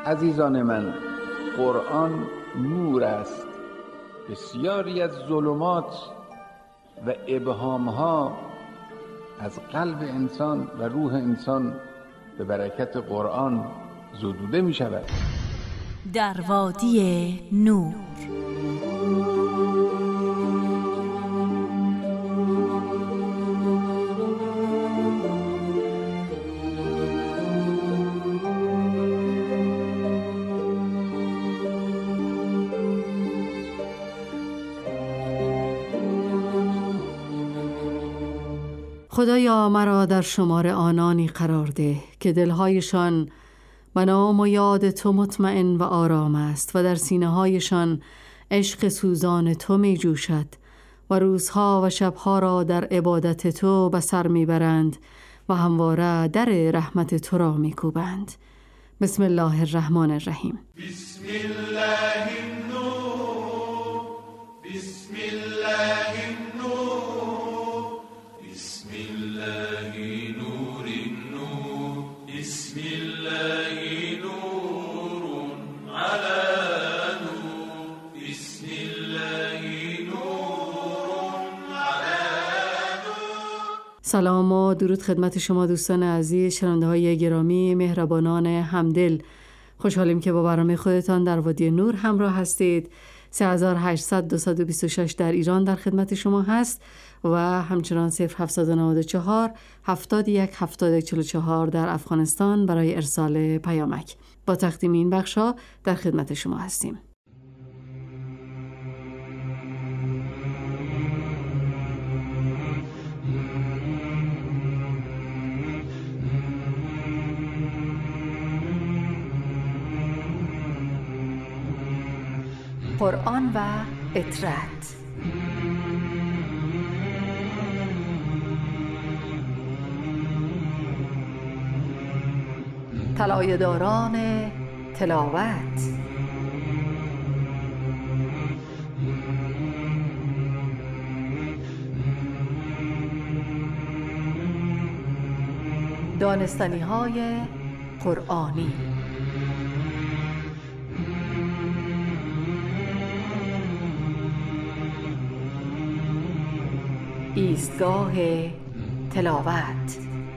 عزیزان من، قرآن نور است. بسیاری از ظلمات و ابهامها از قلب انسان و روح انسان به برکت قرآن زدوده می شود. در وادی نور. خدایا مرا در شمار آنانی قرار ده که دلهایشان به نام و یاد تو مطمئن و آرام است و در سینه‌هایشان عشق سوزان تو می جوشد و روزها و شبها را در عبادت تو به سر می برند و همواره در رحمت تو را می کوبند. بسم الله الرحمن الرحیم. بسم الله النور، بسم الله النور، بسم الله نور النور، بسم الله نور على نور، بسم الله نور على نور. سلام و درود خدمت شما دوستان عزیز، شنونده های گرامی مهربانان همدل. خوشحالیم که با برنامه خودتان در وادی نور همراه هستید. 3800-226 در ایران در خدمت شما هست و همچنان 0794 71 7144 در افغانستان برای ارسال پیامک. با تقدیم این بخشا در خدمت شما هستیم. قرآن و اطرت. طلایه‌داران تلاوت. دانستنی‌های قرآنی. ایستگاه تلاوت.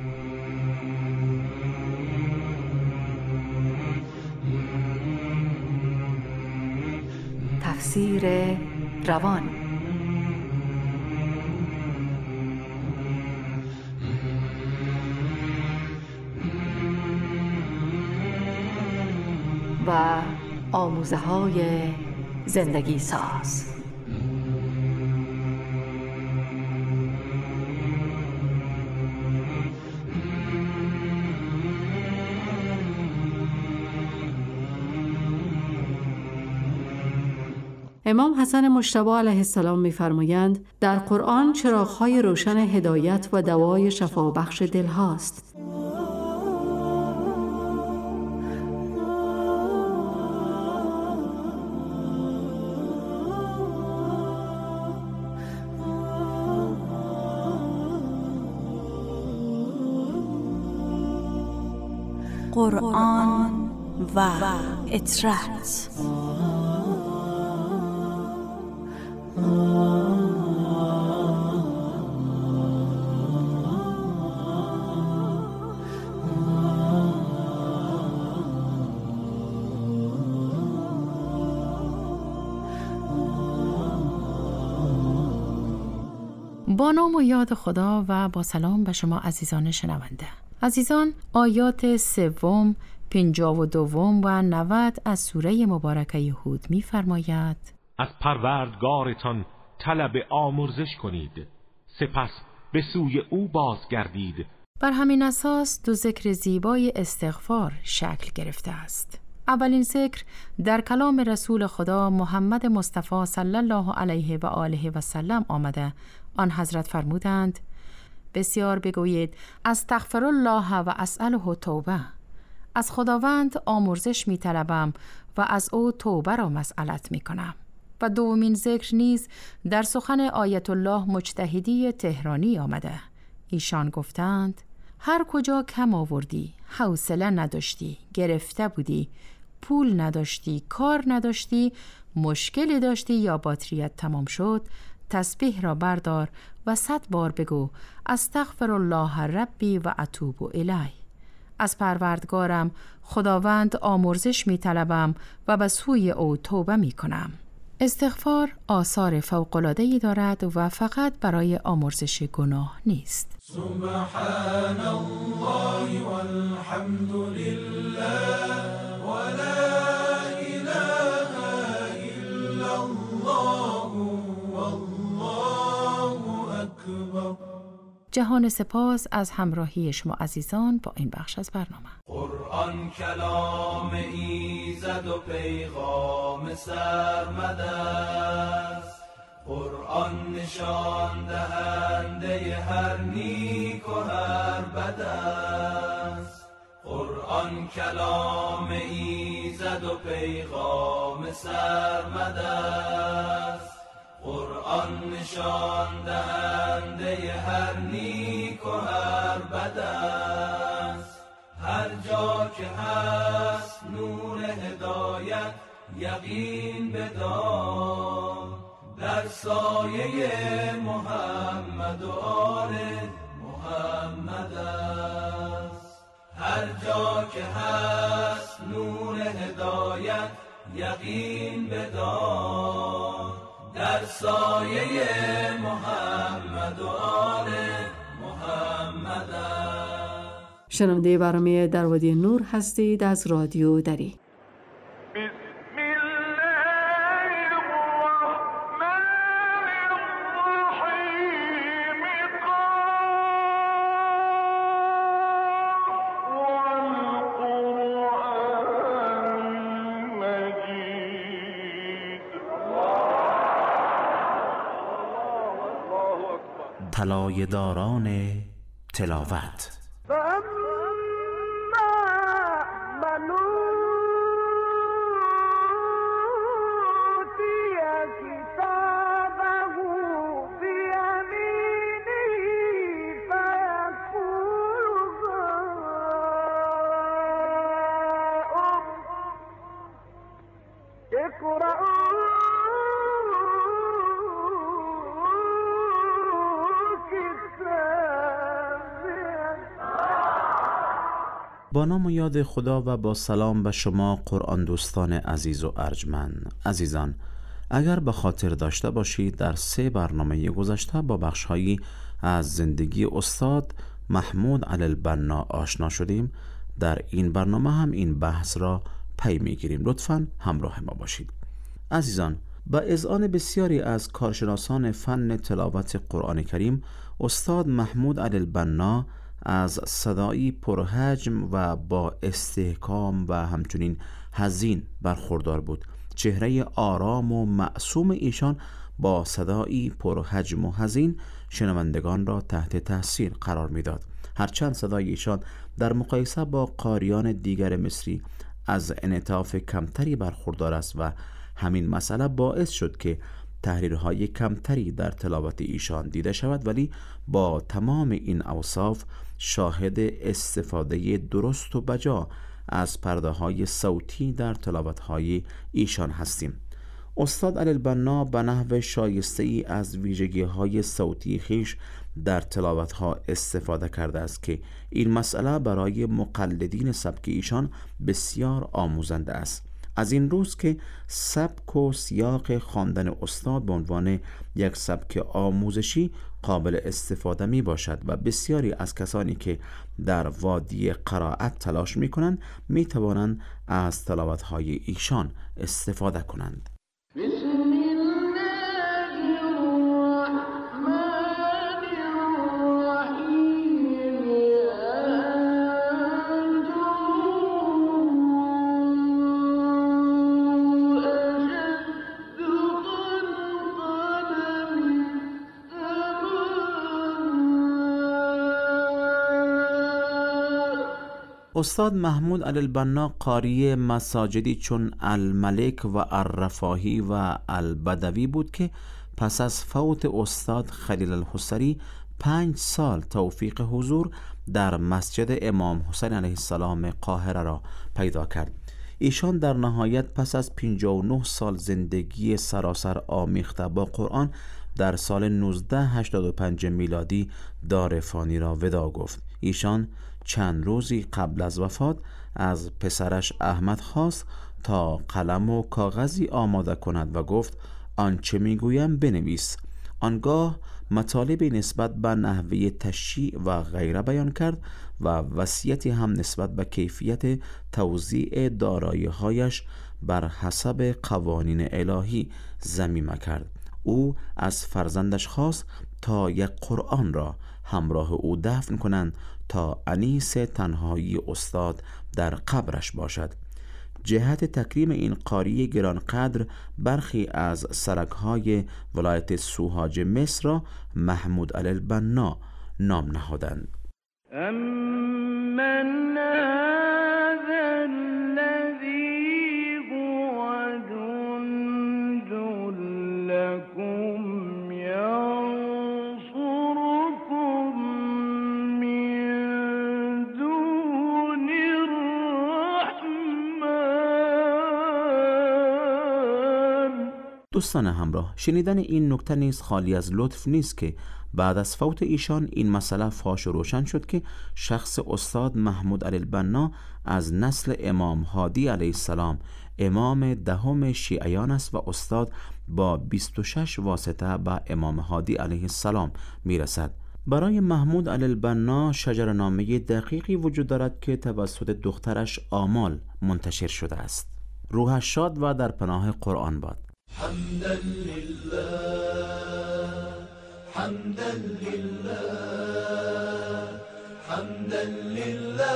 تفسیر روان. و آموزه‌های زندگی ساز. امام حسن مجتبی علیه السلام می‌فرمایند در قرآن چراغ‌های روشن هدایت و دوای شفابخش دل هاست. قرآن و اطرت. با نام و یاد خدا و با سلام به شما عزیزان شنونده. عزیزان، آیات 3، 52 و 90 از سوره مبارکه هود می فرماید: از پروردگارتان طلب آمرزش کنید، سپس به سوی او بازگردید. بر همین اساس دو ذکر زیبای استغفار شکل گرفته است. اولین ذکر در کلام رسول خدا محمد مصطفی صلی الله علیه و آله و سلم آمده. آن حضرت فرمودند: بسیار بگویید استغفر الله و اسأله توبه. از خداوند آمرزش می طلبم و از او توبه را مسئلت می کنم. و دومین ذکر نیز در سخن آیت الله مجتهدی تهرانی آمده. ایشان گفتند: هر کجا کم آوردی، حوصله نداشتی، گرفته بودی، پول نداشتی، کار نداشتی، مشکلی داشتی یا باتریت تمام شد، تسبیح را بردار و 100 بار بگو استغفر الله ربی و اتوب الیه. از پروردگارم خداوند آمرزش می طلبم و به سوی او توبه می کنم. استغفار آثار فوق‌العاده‌ای دارد و فقط برای آمرزش گناه نیست. سبحان الله والحمد لله ولا اله الا الله والله اکبر. جهان سپاس از همراهی شما عزیزان با این بخش از برنامه. قرآن کلام ایزد و پیغام سرمد است، قرآن نشان دهنده هر نیک و هر بد است. قرآن کلام ایزد و پیغام سرمد است، قرآن نشان دهنده هر نیک و هر بد است. هر جا که هست نور هدایت یقین بدار، در سایه محمد و آل محمد است. هر جا که هست نور هدایت یقین بدار، در سایه محمد و آل محمد است. شنونده برنامه در وادی نور هستید از رادیو دری. طلایه داران تلاوت. با نام و یاد خدا و با سلام به شما قرآن دوستان عزیز و ارجمند. عزیزان، اگر به خاطر داشته باشید در 3 برنامه گذشته با بخش‌هایی از زندگی استاد محمود علی البنا آشنا شدیم، در این برنامه هم این بحث را پی می‌گیریم. لطفاً همراه ما باشید. عزیزان، با اذعان بسیاری از کارشناسان فن تلاوت قرآن کریم، استاد محمود علی البنا از صدایی پرحجم و با استحکام و همچنین حزین برخوردار بود. چهره آرام و معصوم ایشان با صدایی پرحجم و حزین شنوندگان را تحت تاثیر قرار میداد. هرچند صدای ایشان در مقایسه با قاریان دیگر مصری از انعطاف کمتری برخوردار است و همین مسئله باعث شد که تحریرهای کمتری در تلاوت ایشان دیده شود، ولی با تمام این اوصاف شاهد استفاده درست و بجا از پرده های صوتی در تلاوت های ایشان هستیم. استاد علی البنا به نحو شایسته ای از ویژگی های صوتی خیش در تلاوت ها استفاده کرده است که این مسئله برای مقلدین سبک ایشان بسیار آموزنده است. از این روز که سبک و سیاق خواندن استاد به عنوان یک سبک آموزشی قابل استفاده می باشد و بسیاری از کسانی که در وادی قرائت تلاش می کنند می توانند از تلاوت های ایشان استفاده کنند. استاد محمود علی البنا قاری مساجدی چون الملک و الرفاهی و البدوی بود که پس از فوت استاد خلیل الحصری 5 سال توفیق حضور در مسجد امام حسین علیه السلام قاهره را پیدا کرد. ایشان در نهایت پس از 59 سال زندگی سراسر آمیخته با قرآن در سال 1985 میلادی دار فانی را وداع گفت. ایشان چند روزی قبل از وفات از پسرش احمد خواست تا قلم و کاغذی آماده کند و گفت آنچه میگویم بنویس. آنگاه مطالب نسبت به نحوه تشییع و غیره بیان کرد و وصیتی هم نسبت به کیفیت توزیع دارایی‌هایش بر حسب قوانین الهی ضمیمه کرد. او از فرزندش خواست تا یک قرآن را همراه او دفن کنند تا انیس تنهایی استاد در قبرش باشد. جهت تکریم این قاری گرانقدر برخی از سرک‌های ولایت سوهاج مصر را محمود علی البنا نام نهادند. من هذا الذي هو جند لكم ينصركم من دون الرحمن. دوستان همراه، شنیدن این نکته نیز خالی از لطف نیست که بعد از فوت ایشان این مسئله فاش و روشن شد که شخص استاد محمود علی البنا از نسل امام هادی علیه السلام امام دهم شیعیان است و استاد با 26 واسطه به امام هادی علیه السلام میرسد. برای محمود علی البنا شجره‌نامه دقیقی وجود دارد که توسط دخترش آمال منتشر شده است. روحش شاد و در پناه قرآن باد. حمدا لله حمدا لله حمدا لله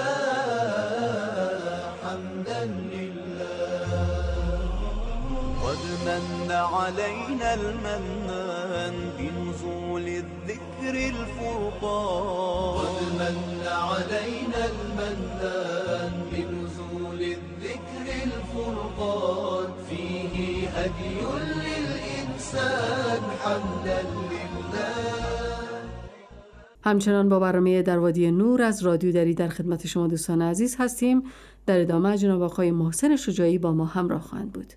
حمدا لله قد من علينا المنان بنزول الذكر الفرقان قد من علينا المنان بنزول الذكر الفرقان فيه هدي للإنسان حمدا لله. همچنان با برنامه در وادی نور از رادیو دری در خدمت شما دوستان عزیز هستیم. در ادامه جناب آقای محسن شجاعی با ما همراه خواهند بود.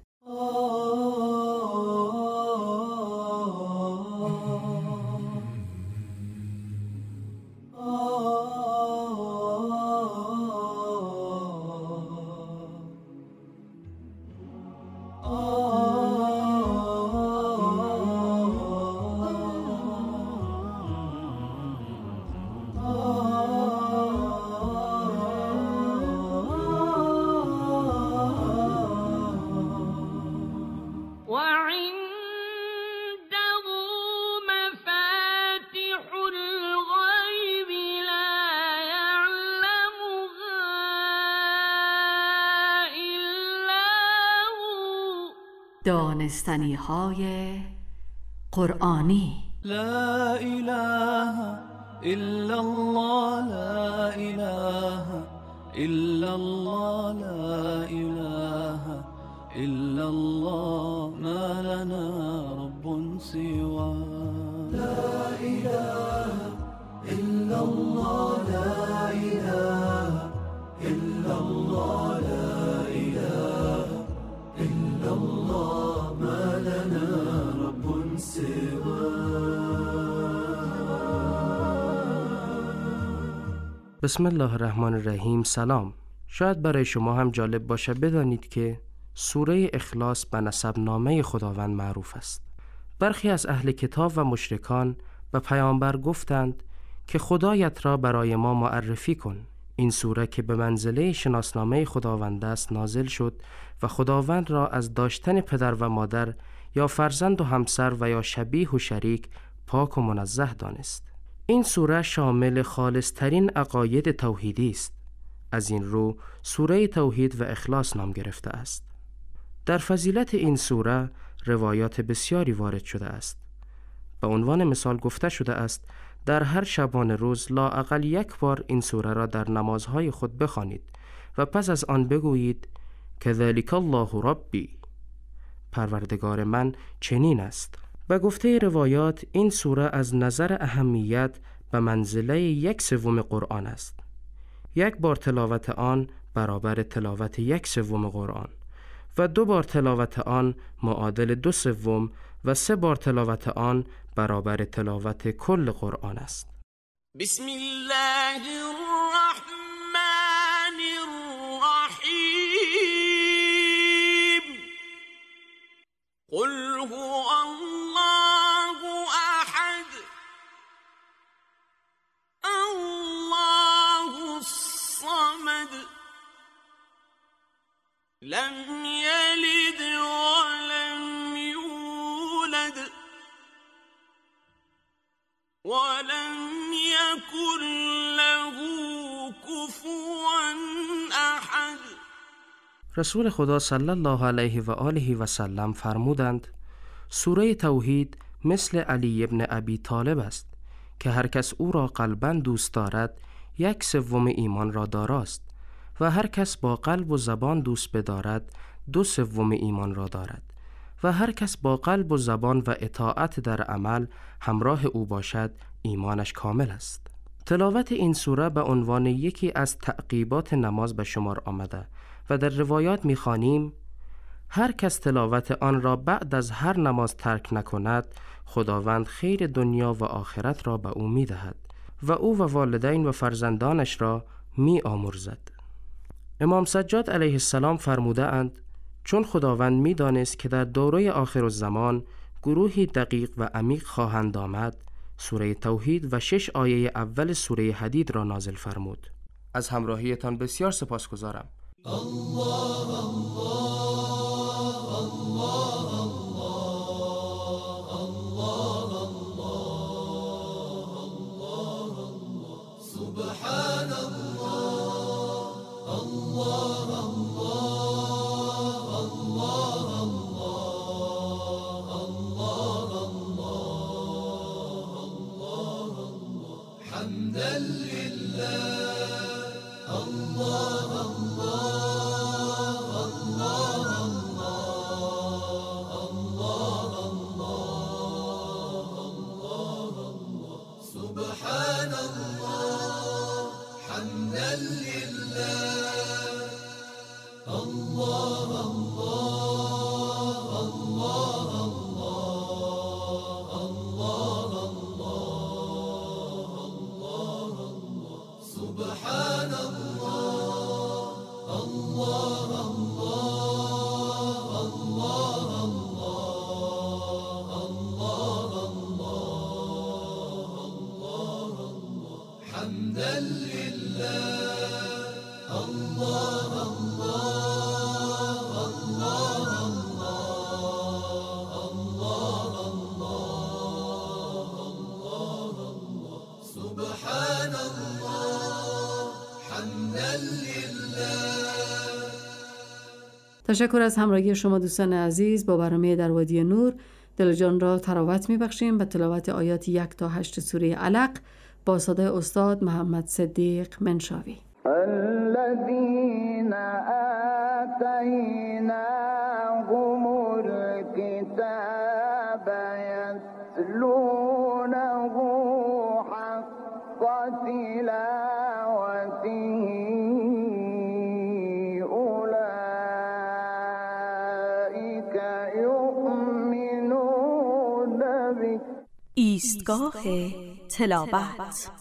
دانستنی های قرآنی. لا اله الا الله لا اله الا الله لا اله الا الله ما لنا رب سوى لا اله الا الله لا اله الا الله لا اله الا الله ما لنا رب سوى. بسم الله الرحمن الرحیم. سلام. شاید برای شما هم جالب باشه بدانید که سوره اخلاص به نسب نامه خداوند معروف است. برخی از اهل کتاب و مشرکان به پیامبر گفتند که خدایت را برای ما معرفی کن. این سوره که به منزله شناسنامه خداوند است نازل شد و خداوند را از داشتن پدر و مادر یا فرزند و همسر و یا شبیه و شریک پاک و منزه دانست. این سوره شامل خالصترین عقاید توحیدی است. از این رو سوره توحید و اخلاص نام گرفته است. در فضیلت این سوره روایات بسیاری وارد شده است. به عنوان مثال گفته شده است در هر شبانه روز لااقل یک بار این سوره را در نمازهای خود بخوانید و پس از آن بگویید کذالک الله ربی، پروردگار من چنین است. به گفته روایات این سوره از نظر اهمیت به منزله 1/3 قرآن است. یک بار تلاوت آن برابر تلاوت 1/3 قرآن و 2 بار تلاوت آن معادل 2/3 و 3 بار تلاوت آن برابر تلاوت کل قرآن است. بسم الله الرحمن الرحیم. قل هو الله احد الله الصمد لم یلد ولم یولد ولم یکن له کفوا احد. رسول خدا صلی الله علیه و آله و سلم فرمودند سوره توحید مثل علی ابن ابی طالب است که هر کس او را قلباً دوست دارد 1/3 ایمان را داراست و هر کس با قلب و زبان دوست بدارد 2/3 ایمان را دارد و هر کس با قلب و زبان و اطاعت در عمل همراه او باشد ایمانش کامل است. تلاوت این سوره به عنوان یکی از تعقیبات نماز به شمار آمده و در روایات می‌خوانیم هر کس تلاوت آن را بعد از هر نماز ترک نکند خداوند خیر دنیا و آخرت را به او می‌دهد و او و والدین و فرزندانش را می‌آمرزد. امام سجاد علیه السلام فرموده اند چون خداوند می‌دانست که در دوره آخرالزمان گروهی دقیق و عمیق خواهند آمد سوره توحید و 6 آیه اول سوره حدید را نازل فرمود. از همراهیتان بسیار سپاسگزارم. الله الله الله الله الله سبحان الله الله حمدا لله الله سبحان الله حمدا لله الله سبحان الله حمدا لله الله سبحان الله حمدا لله. تشکر از همراهی شما دوستان عزیز با برنامه در وادی نور. دل جان را تراوت می‌بخشیم به تلاوت آیات 1 تا 8 سوره علق با صدای استاد محمد صدیق منشاوی. الذين آتيناهم الكتاب يتلونه حق تلاوته أولئك يؤمنون به. ایستگاه تلاوت.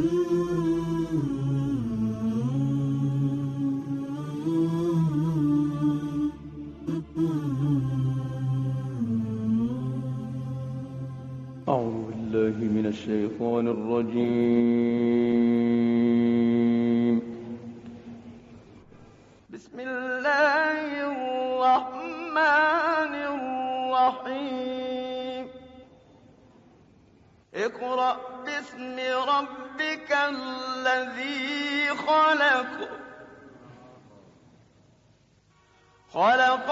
أعوذ بالله من الشيطان الرجيم. بسم الله الرحمن الرحيم. اقرأ باسم ربك الذي خلق خلق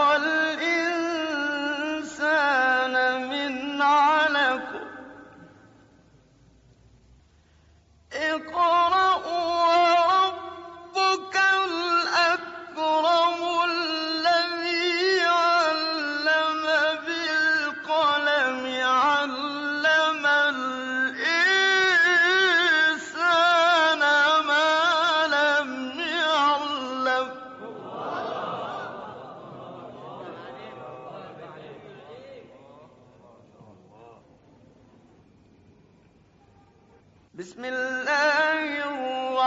الإنسان من علق اقرأ وربك الأكرم الذي علم بالقلم علم الإنسان ما لم يعلم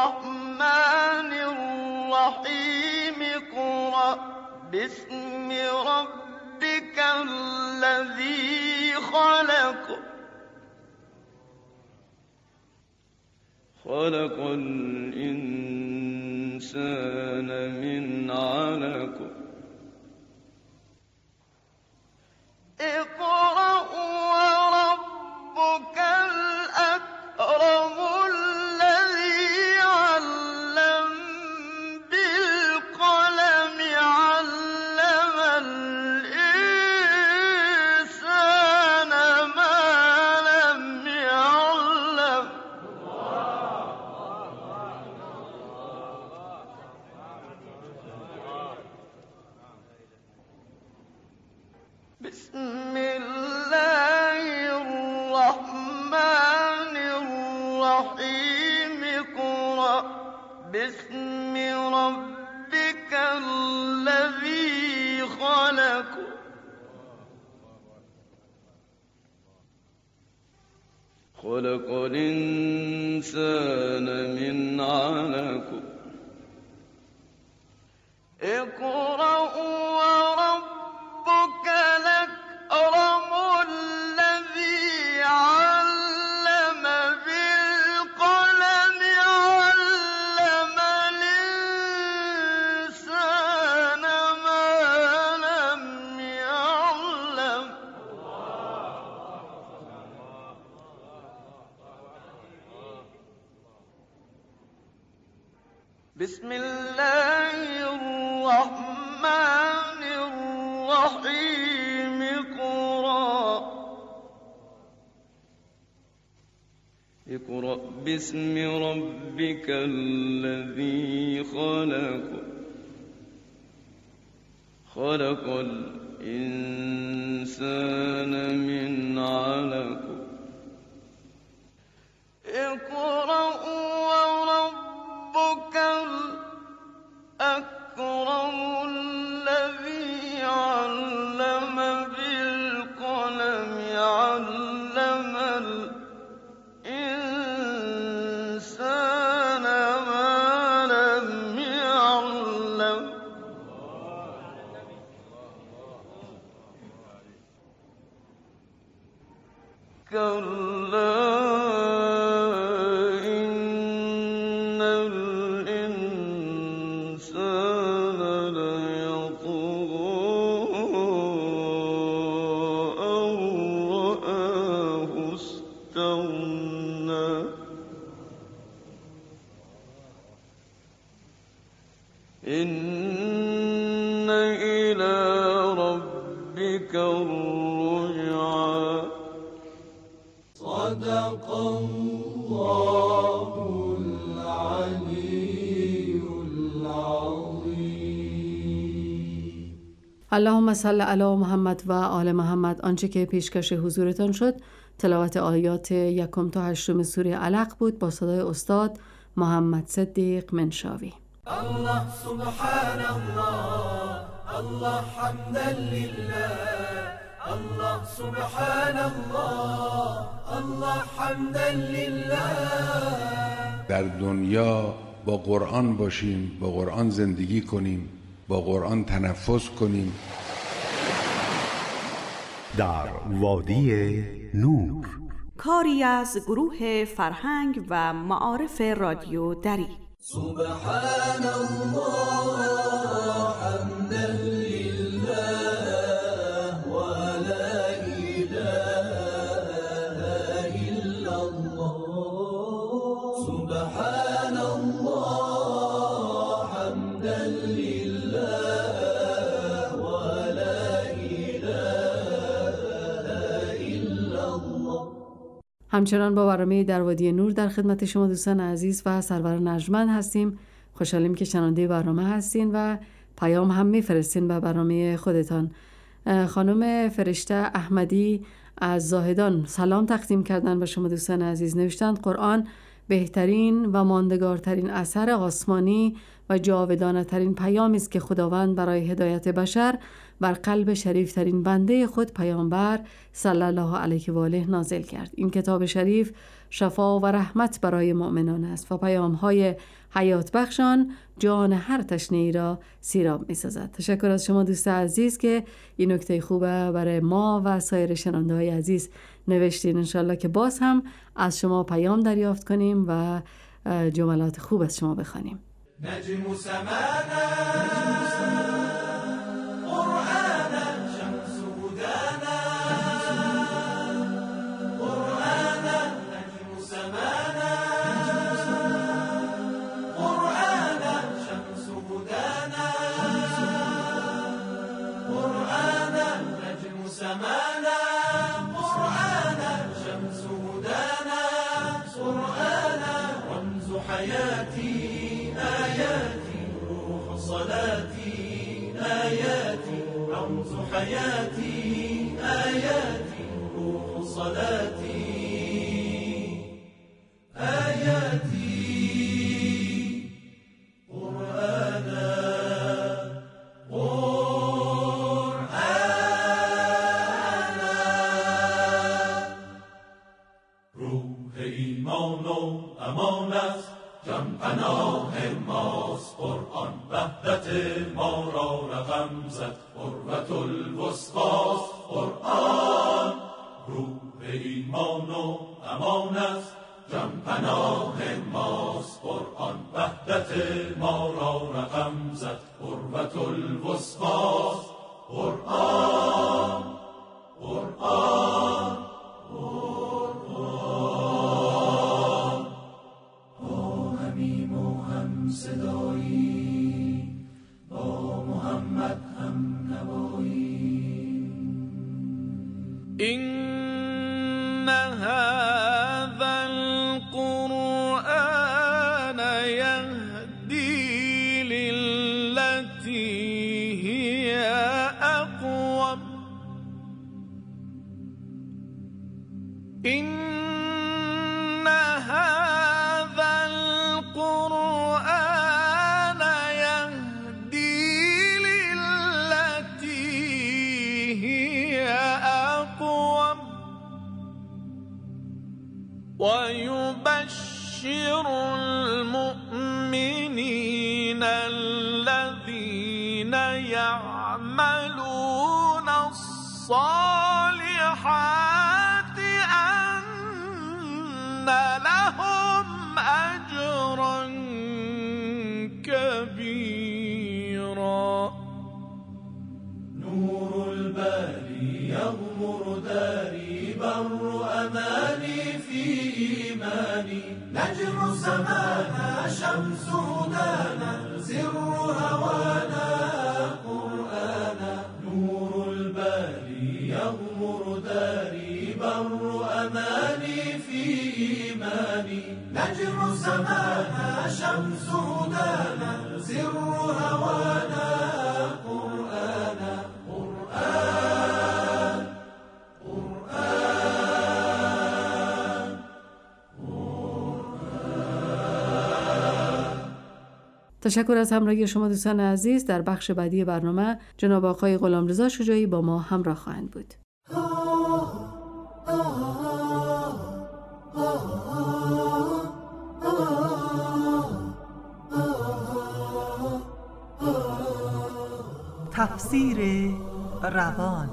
الرحمن الرحيم اقرأ باسم ربك الذي خلق خلق الإنسان من علق اقرأ وربك الأكرم الذي علم بالقلم علم الإنسان ما لم يعلم بسم الله الرحمن الرحيم اقرأ باسم ربك الذي خلق خلق الإنسان من علق اقرأ وربك الأكرم الذي علم بالقلم علم الإنسان ما لم يعلم بسم الله الرحمن الرحيم اقرأ باسم ربك الذي خلق خلق الإنسان من علق اقرأ وربك الأكرم الذي علم بالقلم علم الإنسان ما لم يعلم كلا إن الإنسان ليطغى أن رآه استغنى إن إلى ربك الرجعى صدق الله العلي العظيم. اللهم صل علی محمد و آل محمد. آنچه که پیشکش حضورتان شد تلاوت آیات 1 تا 8 سوره علق بود با صدای استاد محمد صدیق منشاوی. الله سبحان الله الله حمدا لله الله سبحان الله الله حمدا لله. در دنیا با قرآن باشیم، با قرآن زندگی کنیم، با قرآن تنفس کنیم. در وادی نور، کاری از گروه فرهنگ و معارف رادیو دری. سبحان الله حمدا لله ولا إله إلا الله. سبحان الله حمدا لله ولا إله إلا الله. همچنان با برنامه در وادی نور در خدمت شما دوستان عزیز و سرور نجمن هستیم. خوشحالیم که شنونده برنامه هستین و پیام هم میفرستین به برنامه خودتان. خانم فرشته احمدی از زاهدان سلام تقدیم کردن به شما دوستان عزیز. نوشتند قرآن بهترین و ماندگارترین اثر آسمانی و جاودانه ترین پیامی است که خداوند برای هدایت بشر بر قلب شریفترین بنده خود پیامبر صلی الله علیه و آله نازل کرد. این کتاب شریف شفا و رحمت برای مؤمنان است و پیام‌های حیات بخشان جان هر تشنه‌ای را سیراب می‌سازد. تشکر از شما دوست عزیز که این نکته خوبه برای ما و سایر شنونده‌های عزیز نوشتین. انشالله که باز هم از شما پیام دریافت کنیم و جملات خوب از شما بخوانیم. نجم سمانا قرآنا شمس هدانا قرآنا نجم سمانا قرآنا شمس هدانا قرآنا نجم سمانا قرآنا شمس هدانا قرآنا رمز حياتي آياتي روح صلاتي آياتي رمز حياتي آياتي روح صلاتي آياتي قرآنا قرآنا روح ایمان و امان است جان پناه ماست قرآن وحدت ما را رقم زد قربت الوسطاست قرآن روح ایمان و امان است جان پناه ماست قرآن وحدت ما را رقم زد قربت الوسطاست قرآن قرآن قرآن همیم و هم صدایی با محمد هم نوایی إن هذا القرآن يهدي للتي هي أقوم إن هذا القرآن يهدي للتي هي أقوم ويبشر المؤمنين الذين يعملون الصالحات أن لهم أجرا كبيرا نور الباري يغمر داري بر أماني في إيماني نجم سمانا شمس هدانا سر هوانا قرآنا نور الباري يغمر داري بر أماني في إيماني نجم سمانا شمس هدانا سر هوانا قرآنا قرآن قرآن تشکر از همراهی شما دوستان عزیز. در بخش بعدی برنامه جناب آقای غلامرضا شجاعی با ما همراه خواهند بود. تفسیر روان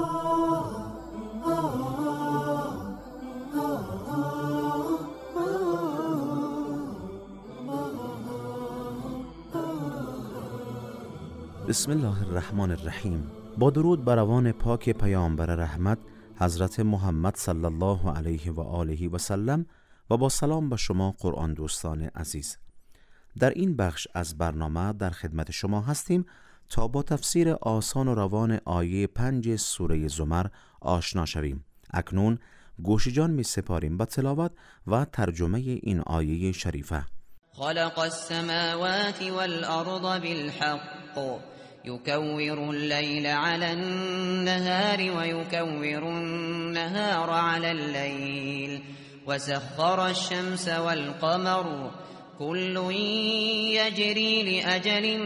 بسم الله الرحمن الرحیم. با درود بر روان پاک پیامبر رحمت حضرت محمد صلی الله علیه و آله و سلم و با سلام به شما قرآن دوستان عزیز. در این بخش از برنامه در خدمت شما هستیم تا با تفسیر آسان و روان آیه 5 سوره زمر آشنا شویم. اکنون گوش جان می سپاریم به تلاوت و ترجمه این آیه شریفه. خلق السماوات والأرض بالحق يكور الليل على النهار ويكور النهار على الليل وسخر الشمس والقمر كل يجري لأجل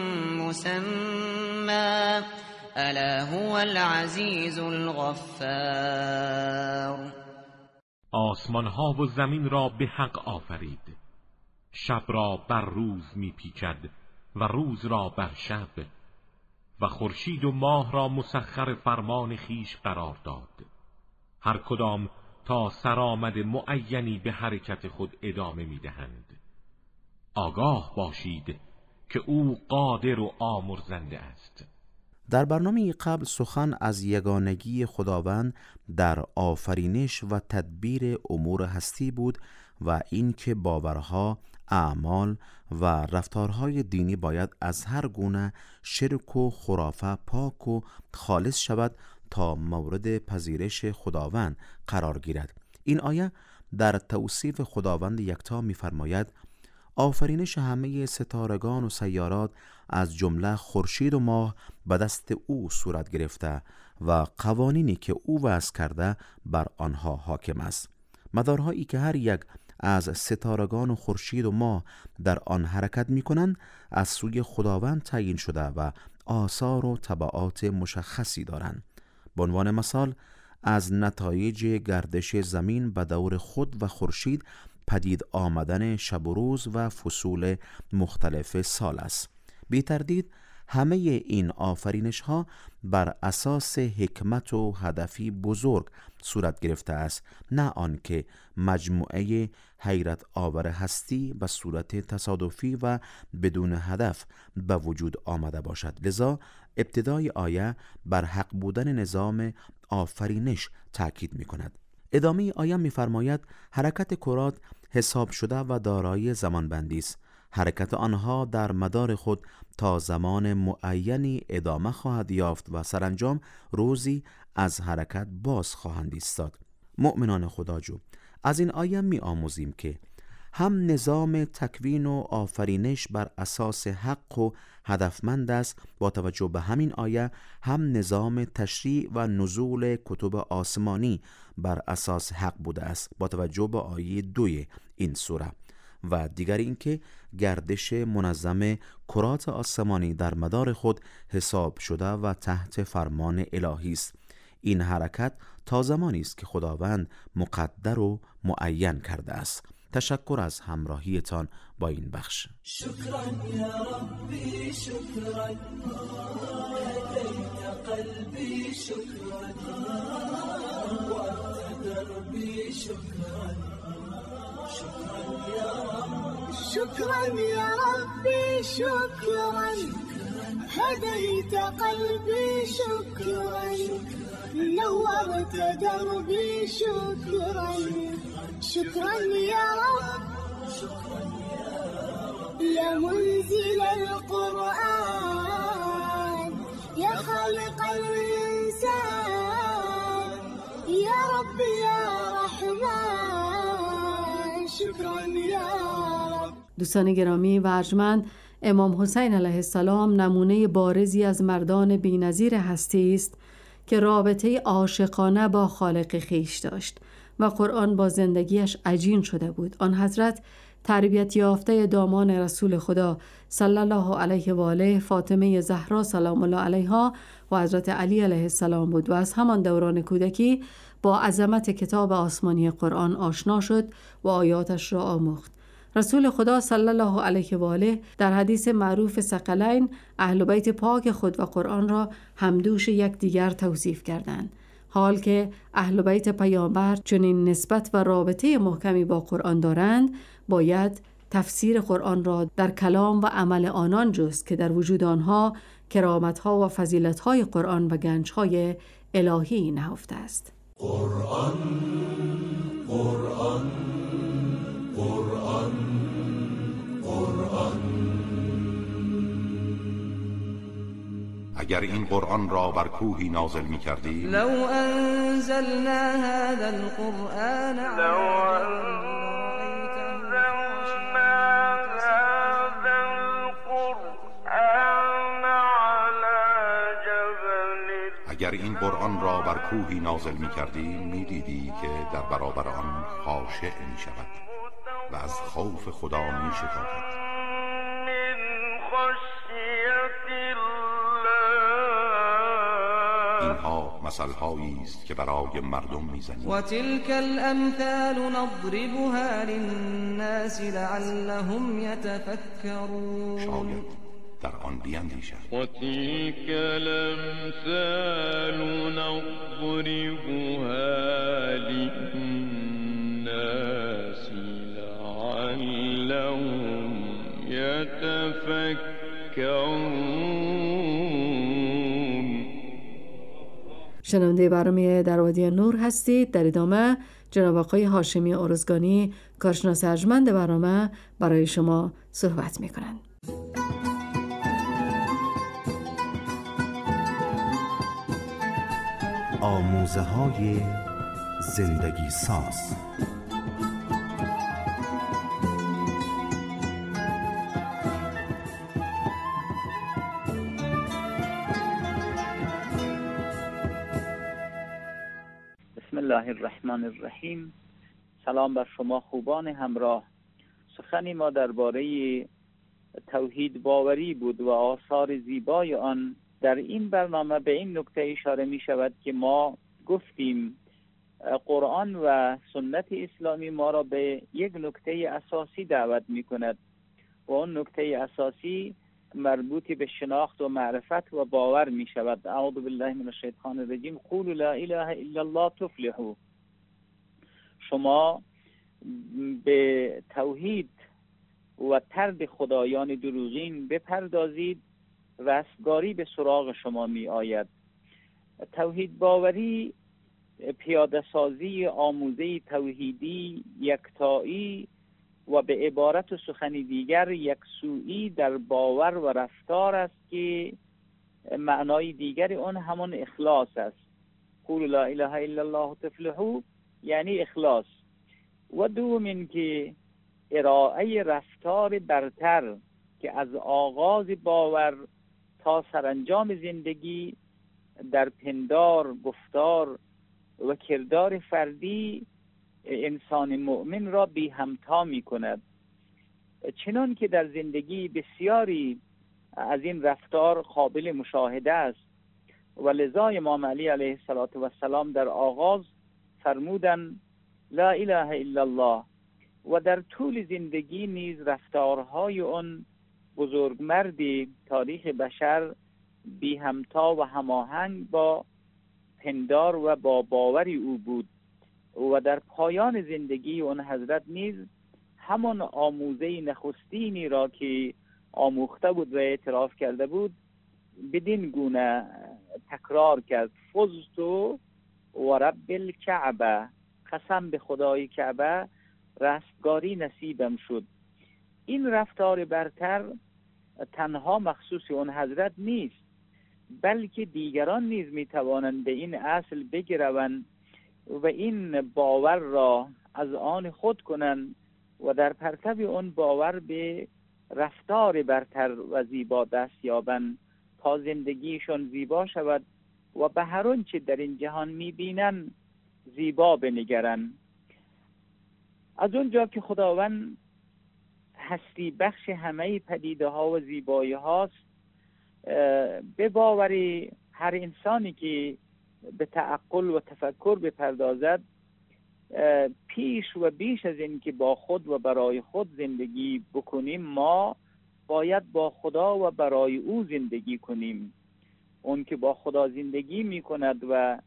مسمى ألا هو العزيز الغفار. آسمان ها و زمین را به حق آفرید. شب را بر روز می پیچد و روز را بر شب، و خورشید و ماه را مسخر فرمان خیش قرار داد، هر کدام تا سرآمد معینی به حرکت خود ادامه می دهند. آگاه باشید که او قادر و آمرزنده است. در برنامه قبل سخن از یگانگی خداوند در آفرینش و تدبیر امور هستی بود و اینکه باورها، اعمال و رفتارهای دینی باید از هر گونه شرک و خرافه پاک و خالص شود تا مورد پذیرش خداوند قرار گیرد. این آیه در توصیف خداوند یکتا می‌فرماید: آفرینش همه ستارگان و سیارات از جمله خورشید و ماه به دست او صورت گرفته و قوانینی که او وضع کرده بر آنها حاکم است. مدارهایی که هر یک از ستارگان و خورشید و ماه در آن حرکت می کنند از سوی خداوند تعیین شده و آثار و تبعات مشخصی دارند. به عنوان مثال از نتایج گردش زمین به دور خود و خورشید پدید آمدن شب و روز و فصول مختلف سال است. بی تردید همه این آفرینش ها بر اساس حکمت و هدفی بزرگ صورت گرفته است، نه آنکه مجموعه حیرت آور هستی به صورت تصادفی و بدون هدف به وجود آمده باشد. لذا ابتدای آیه بر حق بودن نظام آفرینش تاکید می کند. ادامه آیه می فرماید حرکت کرات حساب شده و دارای زمان بندی است. حرکت آنها در مدار خود تا زمان معینی ادامه خواهد یافت و سرانجام روزی از حرکت باز خواهند ایستاد. مؤمنان خداجو، از این آیه می آموزیم که هم نظام تکوین و آفرینش بر اساس حق و هدفمند است با توجه به همین آیه، هم نظام تشریع و نزول کتب آسمانی بر اساس حق بوده است با توجه به آیه 2 این سوره، و دیگر اینکه گردش منظم کرات آسمانی در مدار خود حساب شده و تحت فرمان الهی است. این حرکت تا زمانی است که خداوند مقدر و معین کرده است. تشکر از همراهیتان با این بخش. شکرا یا ربی، شکرا هدیت قلبی، شکرا وقت دربی، شکرا شکرا یا رب، شکرا یا ربی، شکرا هدیت قلبی، شکرا نورت دربی، شکرا شكرا يا رب، يا منزل القرآن، يا خالق الإنسان، يا رب يا رحمن، شكرا يا رب. دوستان گرامی و ارجمند، امام حسین علیه السلام نمونه بارزی از مردان بی‌نظیر هستی است که رابطه عاشقانه با خالق خویش داشت و قرآن با زندگیش عجین شده بود. آن حضرت تربیت یافته دامان رسول خدا صلی الله علیه و آله، فاطمه زهرا سلام الله علیها و حضرت علی علیه السلام بود و از همان دوران کودکی با عظمت کتاب آسمانی قرآن آشنا شد و آیاتش را آموخت. رسول خدا صلی الله علیه و آله در حدیث معروف ثقلین اهل بیت پاک خود و قرآن را همدوش یکدیگر توصیف کردند. حال که اهل بیت پیامبر چنین نسبت و رابطه محکمی با قرآن دارند، باید تفسیر قرآن را در کلام و عمل آنان جست که در وجود آنها کرامت‌ها و فضیلت‌های قرآن و گنج‌های الهی نهفته است. قرآن قرآن قرآن قرآن. اگر این قرآن را بر کوهی نازل می کردی، لو انزلنا هذا القرآن اگر این قرآن را بر کوهی نازل می کردی، می دیدی که در برابر آن خاشع می شود و از خوف خدا می شتابد. اینها مثل‌هایی است که برای مردم می‌زنیم. و تلك الامثال نضربها للناس لعلهم يتفكرون. شاید در آن بیندیشند. و تلك الامثال نضربها للناس لعلهم يتفكرون. شنونده برنامه در وادی نور هستید. در ادامه جناب آقای هاشمی ارزگانی کارشناس ارجمند برنامه برای شما صحبت می‌کنند. آموزه‌های زندگی ساز. بسم الله الرحمن الرحیم. سلام بر شما خوبان همراه. سخنی ما درباره توحید باوری بود و آثار زیبای آن. در این برنامه به این نکته اشاره می شود که ما گفتیم قرآن و سنت اسلامی ما را به یک نکته اساسی دعوت می کند و اون نکته اساسی مربوط به شناخت و معرفت و باور می شود. اعوذ بالله من الشیطان الرجیم. قولوا لا اله الا الله تفلحوا. شما به توحید و طرد خدایان دروغین بپردازید، رستگاری به سراغ شما می آید. توحید باوری پیاده سازی آموزه توحیدی یکتایی و به عبارت و سخنی دیگر یکسویی در باور و رفتار است که معنای دیگر اون همون اخلاص است. قولوا لا اله الا الله تفلحوا یعنی اخلاص. و دوم که ارائه رفتار برتر که از آغاز باور تا سرانجام زندگی در پندار، گفتار و کردار فردی انسان مؤمن را بی همتا می کند. چنان که در زندگی بسیاری از این رفتار قابل مشاهده است و لذا امام علی علیه السلام در آغاز فرمودن لا اله الا الله و در طول زندگی نیز رفتارهای اون بزرگمرد تاریخ بشر بی همتا و هماهنگ با پندار و با باور او بود و در پایان زندگی اون حضرت نیز همان آموزه نخستینی را که آموخته بود و اعتراف کرده بود بدین گونه تکرار کرد: فزت و رب الکعبه، قسم به خدای کعبه رستگاری نصیبم شد. این رفتار برتر تنها مخصوص اون حضرت نیست، بلکه دیگران نیز میتوانند به این اصل بگروند و این باور را از آن خود کنند و در پرتو اون باور به رفتار برتر و زیبا دست یابند تا زندگیشان زیبا شود و به هر آنچه در این جهان میبینند زیبا بنگرند. از اونجا که خداوند هستی بخش همه پدیده ها و زیبایی هاست، به باوری هر انسانی که به تعقل و تفکر بپردازد پیش و بیش از این که با خود و برای خود زندگی بکنیم ما باید با خدا و برای او زندگی کنیم. اون که با خدا زندگی می کند و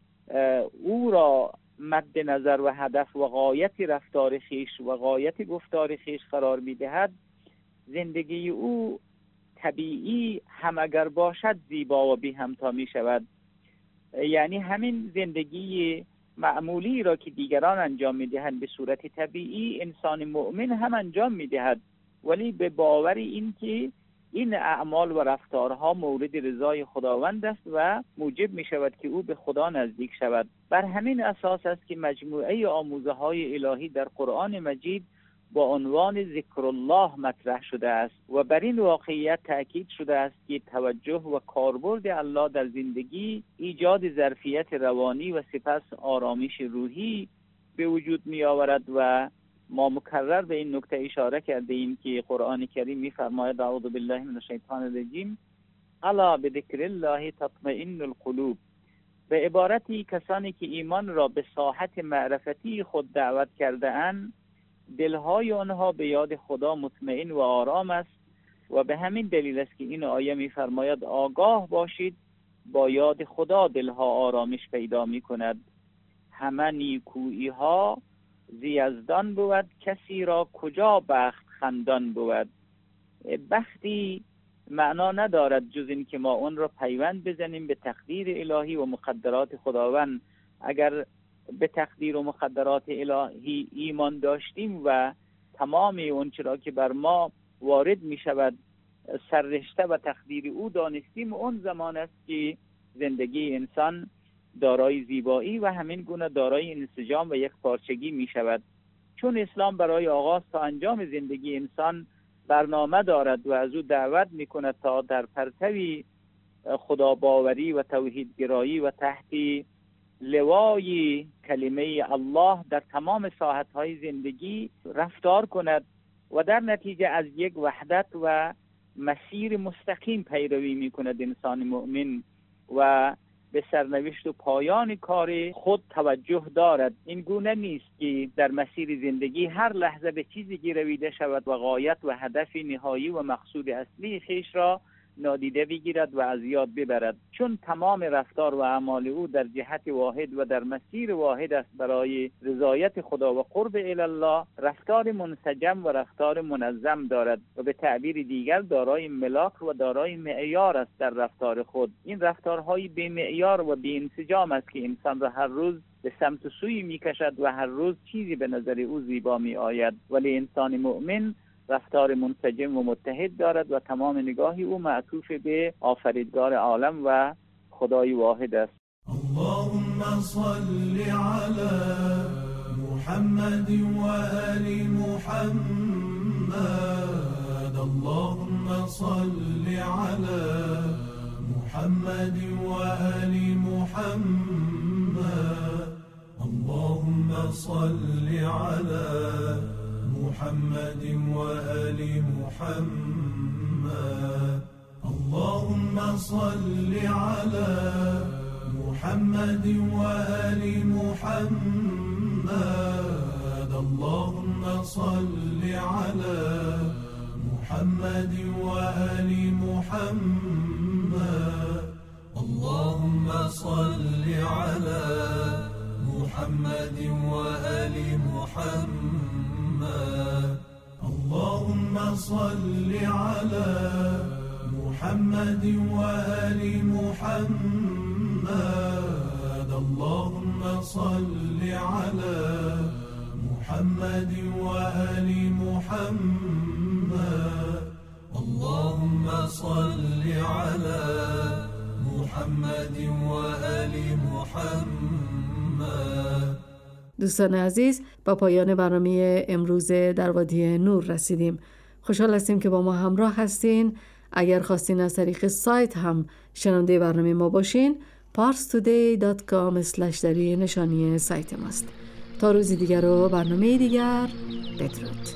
او را مد نظر و هدف و غایت رفتار خیش و غایت گفتار خیش قرار می دهد، زندگی او طبیعی هم اگر باشد زیبا و بی همتا می شود. یعنی همین زندگی معمولی را که دیگران انجام می دهند به صورت طبیعی انسان مؤمن هم انجام می دهد، ولی به باور این که این اعمال و رفتارها مورد رضای خداوند است و موجب می شود که او به خدا نزدیک شود. بر همین اساس است که مجموعه آموزه‌های الهی در قرآن مجید با عنوان ذکر الله مطرح شده است و بر این واقعیت تأکید شده است که توجه و کاربرد الله در زندگی ایجاد ظرفیت روانی و سپس آرامش روحی به وجود می آورد و ما مکرر به این نکته اشاره کرده ایم که قرآن کریم می فرماید اعوذ بالله من الشیطان الرجیم الا بذکر الله تطمئن القلوب. به عبارتی کسانی که ایمان را به ساحت معرفتی خود دعوت کرده اند، دلهای آنها به یاد خدا مطمئن و آرام است و به همین دلیل است که این آیه می‌فرماید آگاه باشید با یاد خدا دلها آرامش پیدا می‌کند. همه نیکویی ها ز یزدان بود، کسی را کجا بخت خندان بود. بختی معنا ندارد جز این که ما اون را پیوند بزنیم به تقدیر الهی و مقدرات خداوند. اگر به تقدیر و مقدرات الهی ایمان داشتیم و تمام اون چرا که بر ما وارد می شود سررشته و تقدیر او دانستیم، اون زمان است که زندگی انسان دارای زیبایی و همین گونه دارای انسجام و یک پارچگی می شود. چون اسلام برای آغاز تا انجام زندگی انسان برنامه دارد و از او دعوت می کند تا در پرتوی خدا باوری و توحید گرایی و تحت لوای کلمه الله در تمام ساحت‌های زندگی رفتار کند و در نتیجه از یک وحدت و مسیر مستقیم پیروی می کند انسان مؤمن و به سرنوشت و پایان کار خود توجه دارد. این گونه نیست که در مسیر زندگی هر لحظه به چیزی گرویده شود و غایت و هدف نهایی و مقصود اصلی خویش را نادیده بگیرد و از یاد ببرد، چون تمام رفتار و اعمال او در جهت واحد و در مسیر واحد است برای رضایت خدا و قرب الله. رفتار منسجم و رفتار منظم دارد و به تعبیر دیگر دارای ملاک و دارای معیار است در رفتار خود. این رفتارهای بی معیار و بی انسجام است که انسان را هر روز به سمت سوی می کشد و هر روز چیزی به نظر او زیبا می آید. ولی انسان مؤمن رفتار منسجم و متحد دارد و تمام نگاهی او معطوف به آفریدگار عالم و خدای واحد است. اللهم صل علی محمد و آل محمد. اللهم صل علی محمد و آل محمد. اللهم صل علی محمد وآل محمد. اللهم صل على محمد وآل محمد. اللهم صل على محمد وآل محمد. اللهم صل على محمد وآل محمد. اللهم صل على محمد وآل محمد. اللهم صل على محمد وآل محمد. اللهم صل على محمد وآل محمد. دوستان عزیز، با پایان برنامه امروز در وادی نور رسیدیم. خوشحال هستیم که با ما همراه هستین. اگر خواستین از طریق سایت هم شنونده برنامه ما باشین، parstoday.com/ در نشانی سایت ماست. تا روزی دیگر و برنامه دیگر، بدرود.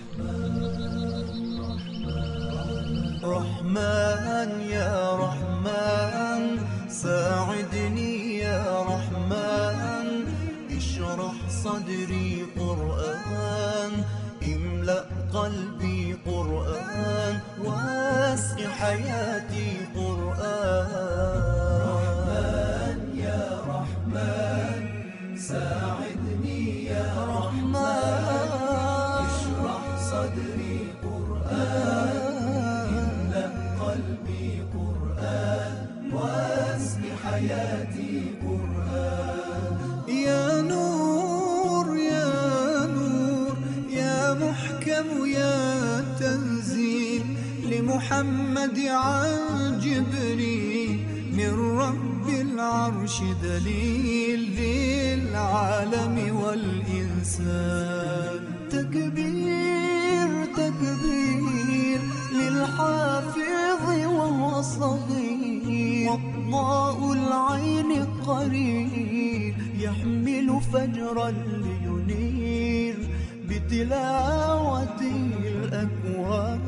رحمن یا رحمن ساعدني يا رحمن اشرح صدري قرآن املأ قلبي قرآن واسع حياتي قرآن. رحمن يا رحمن ساعدني يا رحمن اشرح صدري قرآن املأ قلبي قرآن واسع حياتي قرآن. يا نور يا نور يا محكم يا تنزيل لمحمد عن جبريل من رب العرش دليل للعالم والإنسان. تكبير تكبير للحافظ وهو صغير وضاء العين قرير يحمل فجرا لينير بتلاوته الأكوان.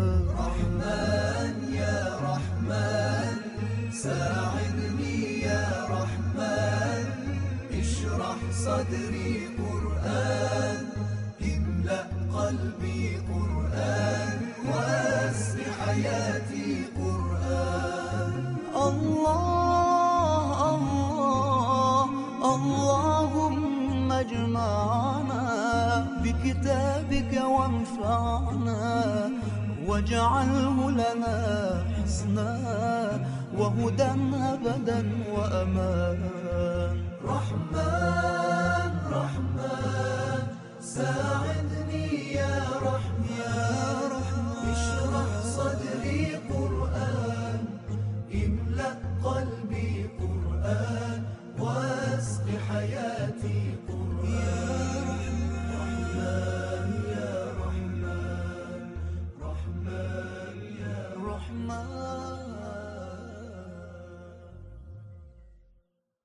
رحمن يا رحمن ساعدني يا واجعله لنا حسنا وهدى أبدا وأمان. رحمن رحمن ساعدني يا رحمن، اشرح صدري قرآن، املأ قلبي قرآن، واسق حياتي قرآن. رحمن يا رحمن، رحمن يا رحمن.